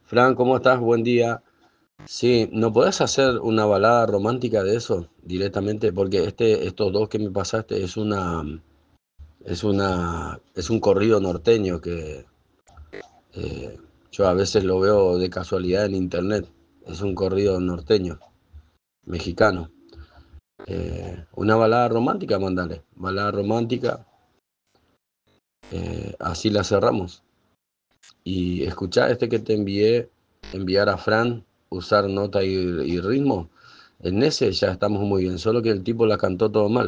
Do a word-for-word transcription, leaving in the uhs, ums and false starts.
Fran, ¿cómo estás? Buen día. Sí, ¿no podés hacer una balada romántica de eso directamente? Porque este, estos dos que me pasaste es una, es una, es un corrido norteño que eh, yo a veces lo veo de casualidad en internet. Es un corrido norteño, mexicano. Eh, una balada romántica, mandale. Balada romántica, eh, así la cerramos. Y escuchá este que te envié, enviar a Fran, usar nota y, y ritmo. En ese ya estamos muy bien, solo que el tipo la cantó todo mal.